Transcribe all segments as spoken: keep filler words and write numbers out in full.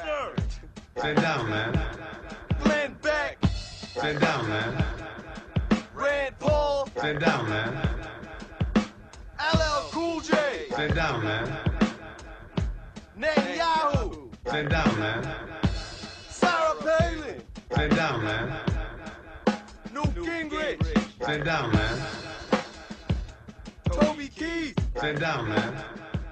Sit down, man. Glenn Beck. Sit down, man. Rand Paul. Sit down, man. L L Cool J. Sit down, man. Netanyahu. Sit down, man. Sarah Palin. Sit down, man. Newt Gingrich. Sit down, man. Toby Keith. Sit down, man.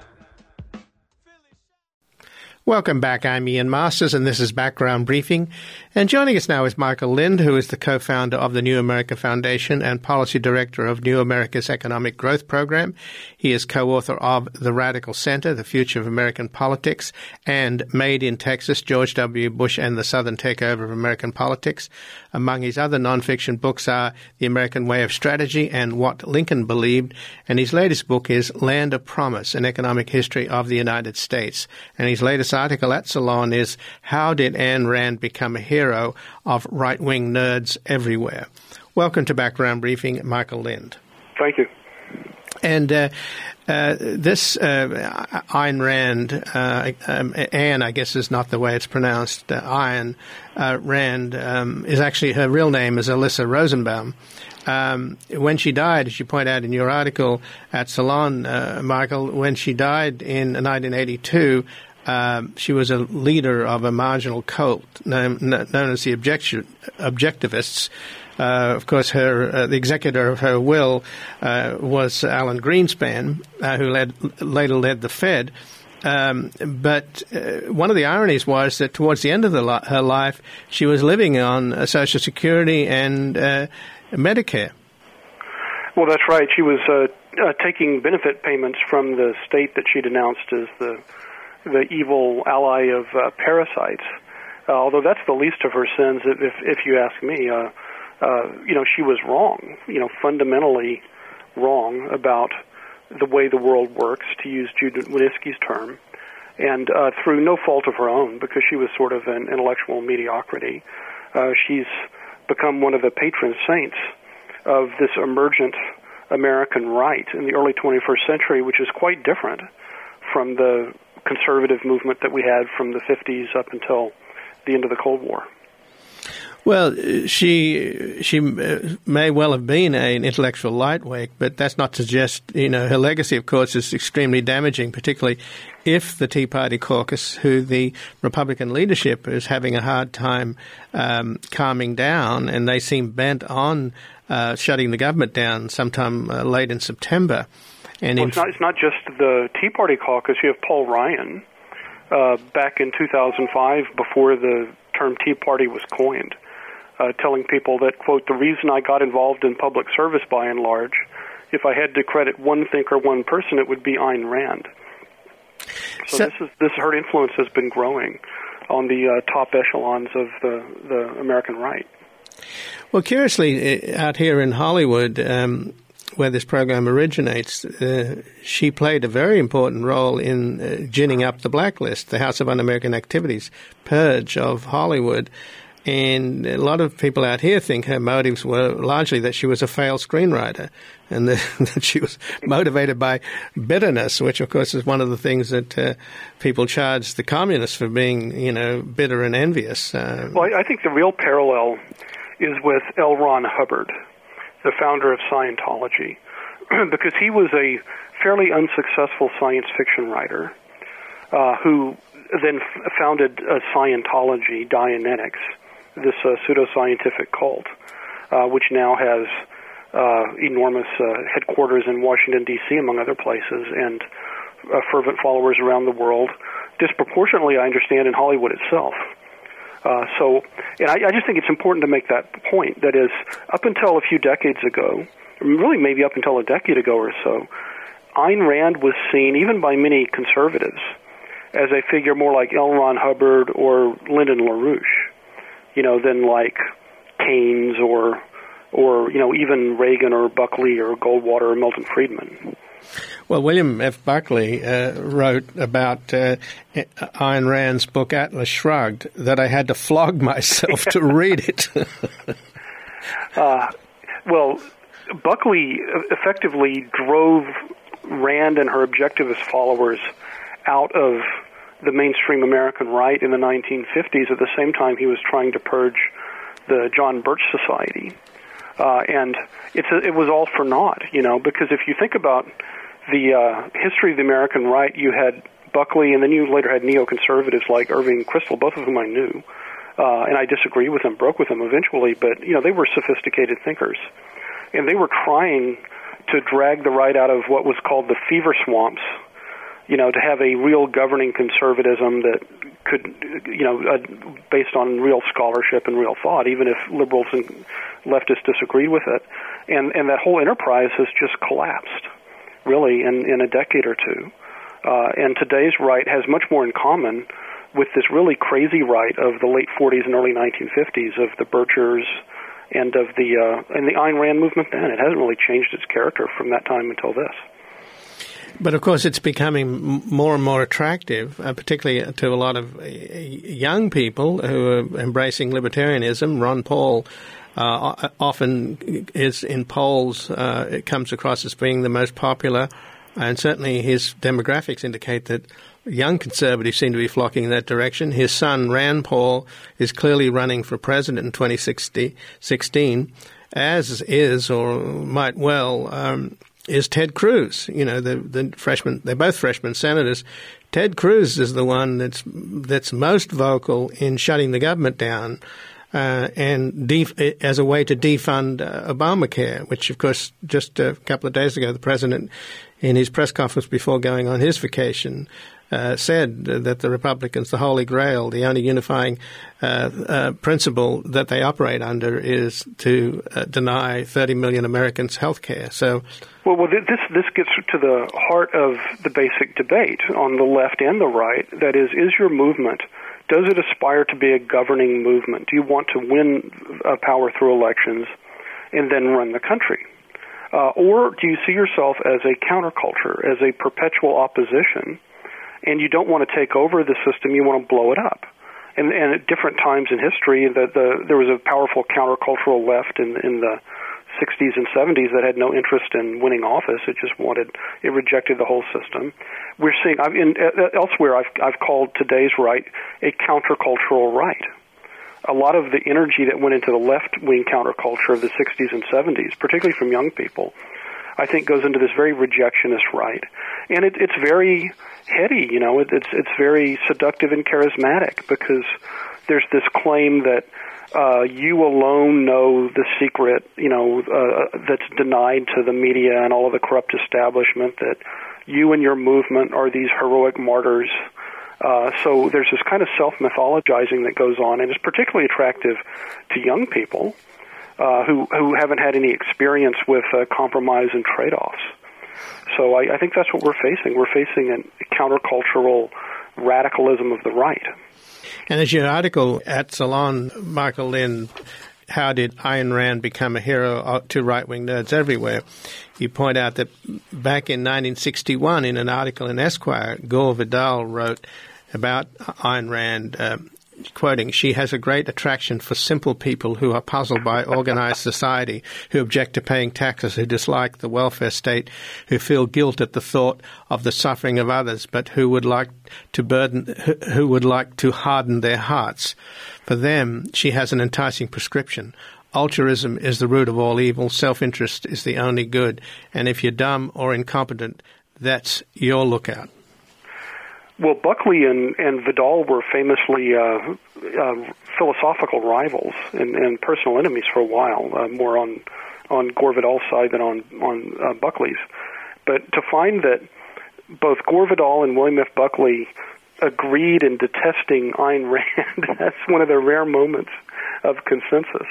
Welcome back. I'm Ian Masters, and this is Background Briefing. And joining us now is Michael Lind, who is the co-founder of the New America Foundation and policy director of New America's Economic Growth Program. He is co-author of The Radical Center, The Future of American Politics, and Made in Texas, George W. Bush and the Southern Takeover of American Politics. Among his other nonfiction books are The American Way of Strategy and What Lincoln Believed. And his latest book is Land of Promise, An Economic History of the United States. And his latest article at Salon is How Did Ayn Rand Become a Hero of Right-Wing Nerds Everywhere? Welcome to Background Briefing, Michael Lind. Thank you. And uh, uh, this uh, Ayn Rand, uh, um, Anne, I guess is not the way it's pronounced, uh, Ayn uh, Rand, um, is actually, her real name is Alyssa Rosenbaum. Um, when she died, as you point out in your article at Salon, uh, Michael, when she died in nineteen eighty-two, Um, she was a leader of a marginal cult known, known as the object- Objectivists. Uh, of course, her uh, the executor of her will uh, was Alan Greenspan, uh, who led, later led the Fed. Um, but uh, one of the ironies was that towards the end of the li- her life, she was living on uh, Social Security and uh, Medicare. Well, that's right. She was uh, uh, taking benefit payments from the state that she denounced as the the evil ally of uh, parasites. Uh, although that's the least of her sins, if if you ask me. Uh, uh, you know, she was wrong. You know, fundamentally wrong about the way the world works, to use Judith Winiski's term, and uh, through no fault of her own, because she was sort of an intellectual mediocrity. Uh, she's become one of the patron saints of this emergent American right in the early twenty-first century, which is quite different from the conservative movement that we had from the fifties up until the end of the Cold War. Well, she she may well have been an intellectual lightweight, but that's not to suggest, you know, her legacy, of course, is extremely damaging, particularly if the Tea Party caucus, who the Republican leadership is having a hard time um, calming down, and they seem bent on uh, shutting the government down sometime uh, late in September. And well, in it's, not, it's not just the Tea Party caucus. You have Paul Ryan uh, back in two thousand five, before the term Tea Party was coined, uh, telling people that, quote, the reason I got involved in public service by and large, if I had to credit one thinker, one person, it would be Ayn Rand. So, so this is this her influence has been growing on the uh, top echelons of the, the American right. Well, curiously, out here in Hollywood, um, where this program originates, uh, she played a very important role in uh, ginning up the blacklist, the House of Un-American Activities purge of Hollywood. And a lot of people out here think her motives were largely that she was a failed screenwriter and that, that she was motivated by bitterness, which, of course, is one of the things that uh, people charge the communists for being, you know, bitter and envious. Uh, well, I think the real parallel is with L. Ron Hubbard, the founder of Scientology, because he was a fairly unsuccessful science fiction writer uh, who then f- founded uh, Scientology, Dianetics, this uh, pseudoscientific cult, uh, which now has uh, enormous uh, headquarters in Washington, D C, among other places, and uh, fervent followers around the world, disproportionately, I understand, in Hollywood itself. Uh, so, and I, I just think it's important to make that point. That is, up until a few decades ago, really maybe up until a decade ago or so, Ayn Rand was seen, even by many conservatives, as a figure more like L. Ron Hubbard or Lyndon LaRouche, you know, than like Keynes or, or you know, even Reagan or Buckley or Goldwater or Milton Friedman. Well, William F. Buckley uh, wrote about uh, Ayn Rand's book Atlas Shrugged that I had to flog myself to read it. uh, well, Buckley effectively drove Rand and her objectivist followers out of the mainstream American right in the nineteen fifties. At the same time, he was trying to purge the John Birch Society. Uh, and it's a, it was all for naught, you know, because if you think about the uh, history of the American right, you had Buckley, and then you later had neoconservatives like Irving Kristol, both of whom I knew. Uh, and I disagree with them, broke with them eventually, but, you know, they were sophisticated thinkers. And they were trying to drag the right out of what was called the fever swamps, you know, to have a real governing conservatism that could, you know, uh, based on real scholarship and real thought, even if liberals and leftists disagreed with it. And, and that whole enterprise has just collapsed, really, in, in a decade or two. Uh, and today's right has much more in common with this really crazy right of the late forties and early nineteen fifties of the Birchers and of the uh, and the Ayn Rand movement then. It hasn't really changed its character from that time until this. But, of course, it's becoming more and more attractive, uh, particularly to a lot of uh, young people who are embracing libertarianism. Ron Paul uh, often is in polls, uh, it comes across as being the most popular, and certainly his demographics indicate that young conservatives seem to be flocking in that direction. His son, Rand Paul, is clearly running for president in twenty sixteen, as is, or might well, um, is Ted Cruz. You know, the the freshman, they're both freshman senators. Ted Cruz is the one that's that's most vocal in shutting the government down uh, and def- as a way to defund uh, Obamacare, which, of course, just a couple of days ago, the president, in his press conference before going on his vacation, Uh, said that the Republicans, the Holy Grail, the only unifying uh, uh, principle that they operate under is to uh, deny thirty million Americans health care. So, well, well, this this gets to the heart of the basic debate on the left and the right. That is, is your movement, does it aspire to be a governing movement? Do you want to win uh, power through elections and then run the country? Uh, or do you see yourself as a counterculture, as a perpetual opposition, and you don't want to take over the system, you want to blow it up? And, and at different times in history, the, the, there was a powerful countercultural left in, in the sixties and seventies that had no interest in winning office. It just wanted, it rejected the whole system. We're seeing, I've, in, uh, elsewhere, I've, I've called today's right a countercultural right. A lot of the energy that went into the left-wing counterculture of the sixties and seventies, particularly from young people, I think goes into this very rejectionist right. And it, it's very heady, you know, it, it's it's very seductive and charismatic because there's this claim that uh, you alone know the secret, you know, uh, that's denied to the media and all of the corrupt establishment, that you and your movement are these heroic martyrs. Uh, so there's this kind of self-mythologizing that goes on, and it's particularly attractive to young people uh, who who haven't had any experience with uh, compromise and trade-offs. So I, I think that's what we're facing. We're facing a countercultural radicalism of the right. And as your article at Salon, Michael Lind, How Did Ayn Rand Become a Hero to Right-Wing Nerds Everywhere, you point out that back in nineteen sixty-one, in an article in Esquire, Gore Vidal wrote about Ayn Rand, uh, quoting, "She has a great attraction for simple people who are puzzled by organized society, who object to paying taxes, who dislike the welfare state, who feel guilt at the thought of the suffering of others, but who would like to burden, who would like to harden their hearts. For them, she has an enticing prescription. Altruism is the root of all evil. Self-interest is the only good. And if you're dumb or incompetent, that's your lookout." Well, Buckley and, and Vidal were famously uh, uh, philosophical rivals and, and personal enemies for a while, uh, more on on Gore Vidal's side than on, on uh, Buckley's. But to find that both Gore Vidal and William F. Buckley agreed in detesting Ayn Rand, that's one of the rare moments of consensus.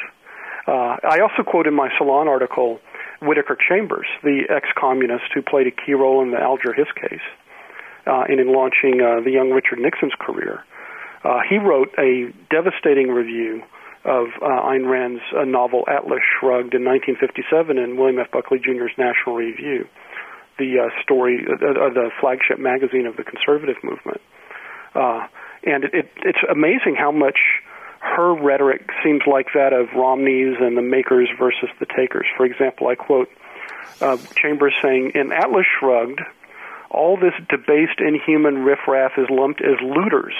Uh, I also quote in my Salon article Whittaker Chambers, the ex-communist who played a key role in the Alger Hiss case. Uh, and in launching uh, the young Richard Nixon's career. Uh, he wrote a devastating review of uh, Ayn Rand's uh, novel Atlas Shrugged in nineteen fifty-seven in William F. Buckley Junior's National Review, the uh, story, uh, uh, the flagship magazine of the conservative movement. Uh, and it, it, it's amazing how much her rhetoric seems like that of Romney's and the makers versus the takers. For example, I quote uh, Chambers saying, "In Atlas Shrugged, all this debased, inhuman riffraff is lumped as looters.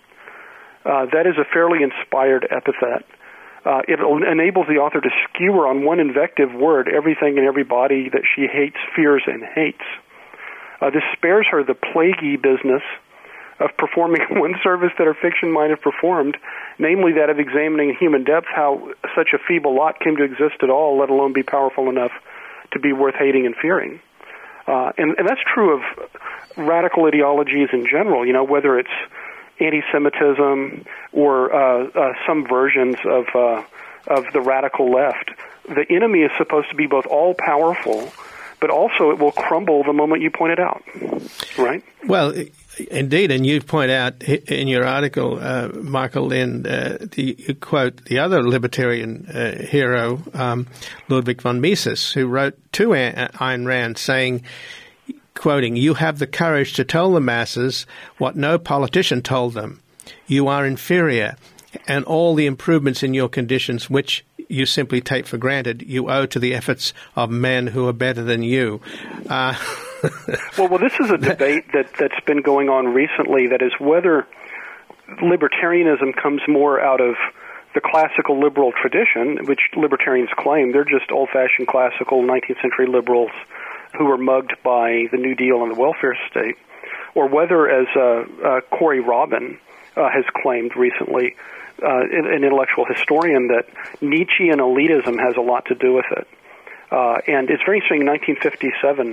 Uh, that is a fairly inspired epithet. Uh, it enables the author to skewer on one invective word everything and everybody that she hates, fears, and hates. Uh, this spares her the plaguey business of performing one service that her fiction might have performed, namely that of examining in human depth how such a feeble lot came to exist at all, let alone be powerful enough to be worth hating and fearing. Uh, and, and that's true of radical ideologies in general, you know, whether it's anti-Semitism or uh, uh, some versions of uh, of the radical left. The enemy is supposed to be both all-powerful, but also it will crumble the moment you point it out, right? Well, indeed, and you point out in your article, uh, Michael Lind, uh, the, you quote the other libertarian uh, hero, um, Ludwig von Mises, who wrote to Ayn Rand saying, quoting, "You have the courage to tell the masses what no politician told them. You are inferior, and all the improvements in your conditions, which you simply take for granted, you owe to the efforts of men who are better than you." Uh, well, well, this is a debate that, that's been going on recently, that is whether libertarianism comes more out of the classical liberal tradition, which libertarians claim. They're just old-fashioned classical nineteenth century liberals who were mugged by the New Deal and the welfare state, or whether, as uh, uh, Corey Robin uh, has claimed recently, uh, an intellectual historian, that Nietzschean elitism has a lot to do with it. Uh, and it's very interesting, in nineteen fifty-seven,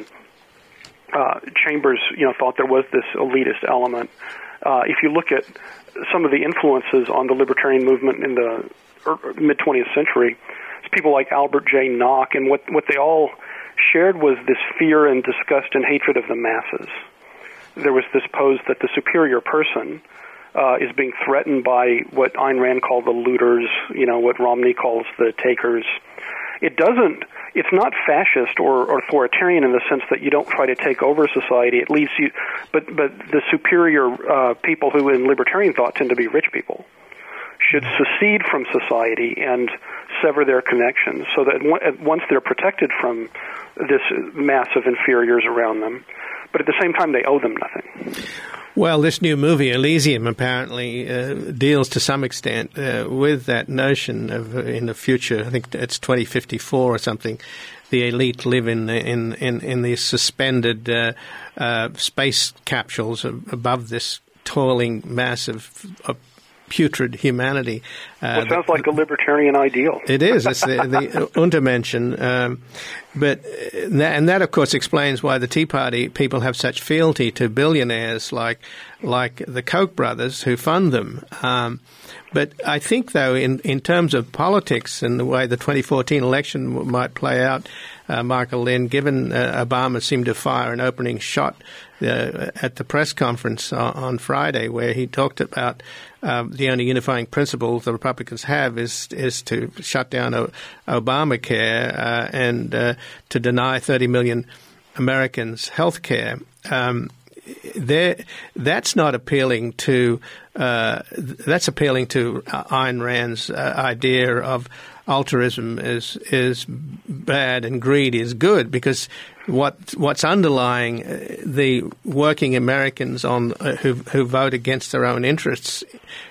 uh, Chambers, you know, thought there was this elitist element. Uh, if you look at some of the influences on the libertarian movement in the mid-twentieth century, it's people like Albert J. Nock, and what, what they all shared was this fear and disgust and hatred of the masses. There was this pose that the superior person uh, is being threatened by what Ayn Rand called the looters, you know, what Romney calls the takers. It doesn't, it's not fascist or, or authoritarian in the sense that you don't try to take over society. At least you, but, but the superior uh, people who in libertarian thought tend to be rich people should secede from society and sever their connections so that once they're protected from this mass of inferiors around them, but at the same time they owe them nothing. Well, this new movie, Elysium, apparently uh, deals to some extent uh, with that notion of uh, in the future. I think it's twenty fifty-four or something. The elite live in in in, in these suspended uh, uh, space capsules above this toiling mass of, of putrid humanity. Uh, well, it sounds like a libertarian ideal. It is. It's the, the Untermenschen. Um, but and that, of course, explains why the Tea Party people have such fealty to billionaires like like the Koch brothers who fund them. Um, but I think, though, in, in terms of politics and the way the twenty fourteen election might play out, uh, Michael Lind, given uh, Obama seemed to fire an opening shot uh, at the press conference on, on Friday where he talked about um, the only unifying principle the Republicans have is is to shut down o- Obamacare uh, and uh, to deny thirty million Americans health care. Um, There, that's not appealing to. Uh, that's appealing to Ayn Rand's uh, idea of altruism is is bad and greed is good, because what what's underlying the working Americans on uh, who who vote against their own interests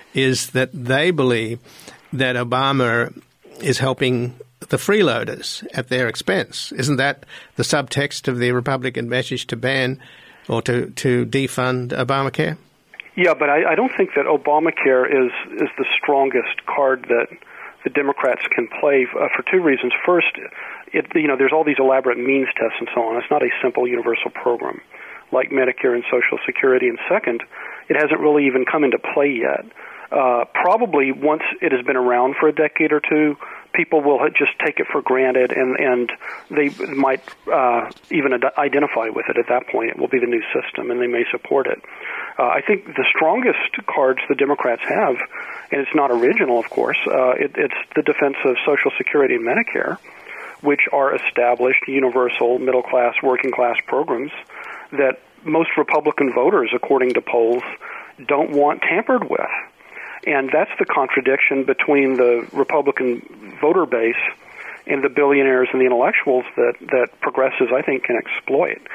is that they believe that Obama is helping the freeloaders at their expense. Isn't that the subtext of the Republican message to ban or to, to defund Obamacare? Yeah, but I, I don't think that Obamacare is, is the strongest card that the Democrats can play uh, for two reasons. First, it, you know, there's all these elaborate means tests and so on. It's not a simple universal program like Medicare and Social Security. And second, it hasn't really even come into play yet. Uh, probably once it has been around for a decade or two, people will just take it for granted, and, and they might uh, even ad- identify with it at that point. It will be the new system, and they may support it. Uh, I think the strongest cards the Democrats have, and it's not original, of course, uh, it, it's the defense of Social Security and Medicare, which are established, universal, middle-class, working-class programs that most Republican voters, according to polls, don't want tampered with. And that's the contradiction between the Republican voter base and the billionaires and the intellectuals that, that progressives, I think, can exploit.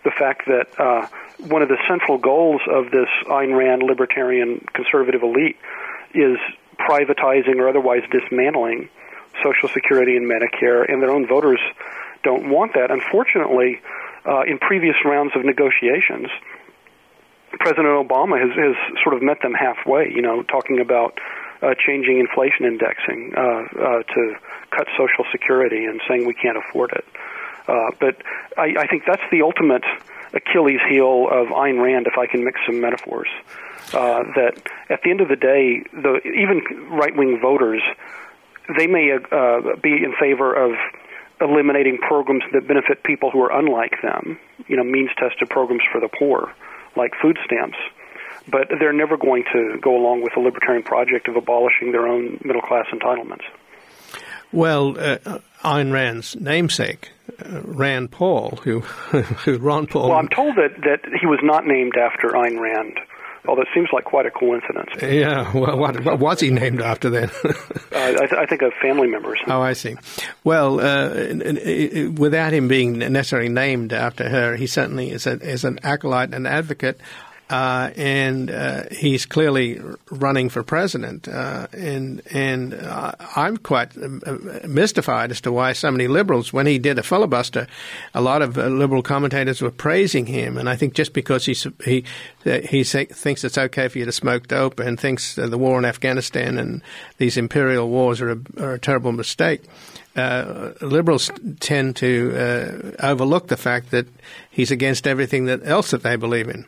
the fact that uh, one of the central goals of this Ayn Rand libertarian conservative elite is privatizing or otherwise dismantling Social Security and Medicare, and their own voters don't want that. Unfortunately, uh, in previous rounds of negotiations, President Obama has, has sort of met them halfway, you know, talking about uh, changing inflation indexing uh, uh, to cut Social Security and saying we can't afford it. Uh, but I, I think that's the ultimate Achilles heel of Ayn Rand, if I can mix some metaphors, uh, that at the end of the day, the even right-wing voters, they may uh, be in favor of eliminating programs that benefit people who are unlike them, you know, means-tested programs for the poor, like food stamps. But they're never going to go along with the libertarian project of abolishing their own middle-class entitlements. Well, uh, Ayn Rand's namesake, uh, Rand Paul, who, who Ron Paul... Well, I'm told that, that he was not named after Ayn Rand, although it seems like quite a coincidence. Yeah, well, what, what was he named after then? uh, I, th- I think a family member. Oh, I see. Well, uh, without him being necessarily named after her, he certainly is, a, is an acolyte and advocate. Uh, and uh, he's clearly running for president, uh, and and uh, I'm quite mystified as to why so many liberals, when he did a filibuster, a lot of uh, liberal commentators were praising him, and I think just because he he he say, thinks it's okay for you to smoke dope and thinks uh, the war in Afghanistan and these imperial wars are a, are a terrible mistake. Uh, liberals tend to uh, overlook the fact that he's against everything that else that they believe in.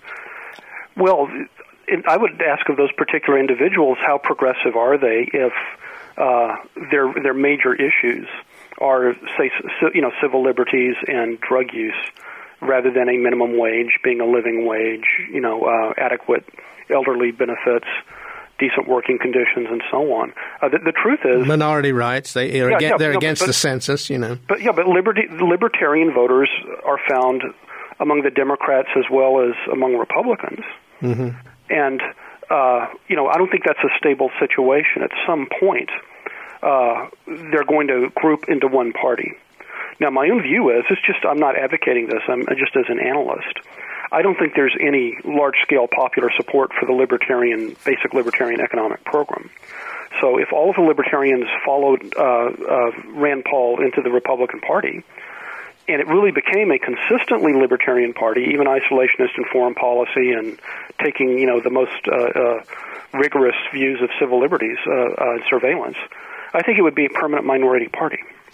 Well, I would ask of those particular individuals, how progressive are they if uh, their their major issues are, say, you know, civil liberties and drug use, rather than a minimum wage being a living wage, you know, uh, adequate elderly benefits, decent working conditions, and so on. Uh, the, the truth is, minority rights. They are yeah, against, yeah, they're no, against but, the census, you know. But yeah, but liberty, libertarian voters are found among the Democrats as well as among Republicans. Mm-hmm. And, uh, you know, I don't think that's a stable situation. At some point, uh, they're going to group into one party. Now, my own view is, it's just, I'm not advocating this, I'm just as an analyst. I don't think there's any large-scale popular support for the libertarian, basic libertarian economic program. So if all of the libertarians followed uh, uh, Rand Paul into the Republican Party, and it really became a consistently libertarian party, even isolationist in foreign policy and taking, you know, the most uh, uh, rigorous views of civil liberties uh, uh, and surveillance, I think it would be a permanent minority party.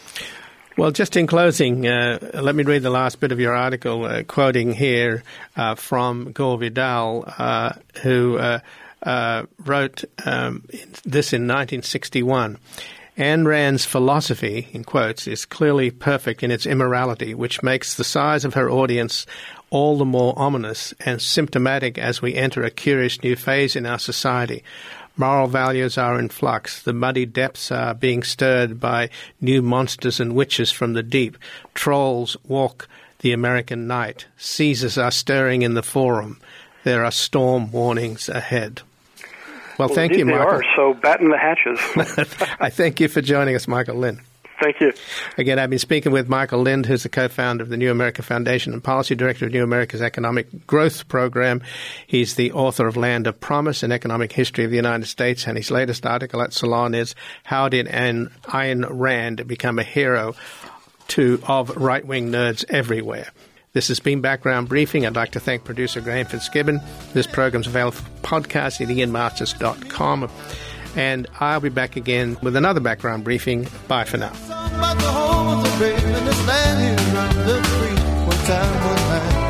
Well, just in closing, uh, let me read the last bit of your article, uh, quoting here uh, from Gore Vidal, uh, who uh, uh, wrote um, this in nineteen sixty-one. Ayn Rand's philosophy, in quotes, is clearly perfect in its immorality, which makes the size of her audience all the more ominous and symptomatic as we enter a curious new phase in our society. Moral values are in flux. The muddy depths are being stirred by new monsters and witches from the deep. Trolls walk the American night. Caesars are stirring in the forum. There are storm warnings ahead. Well, well thank you, Michael. They are, so batten the hatches. I thank you for joining us, Michael Lind. Thank you. Again, I've been speaking with Michael Lind, who's the co-founder of the New America Foundation and policy director of New America's Economic Growth Program. He's the author of Land of Promise, An Economic History of the United States, and his latest article at Salon is How Did An Ayn Rand Become a Hero to of Right-Wing Nerds Everywhere? This has been Background Briefing. I'd like to thank producer Graham Fitzgibbon. This program's available for podcast at ian masters dot com. And I'll be back again with another Background Briefing. Bye for now.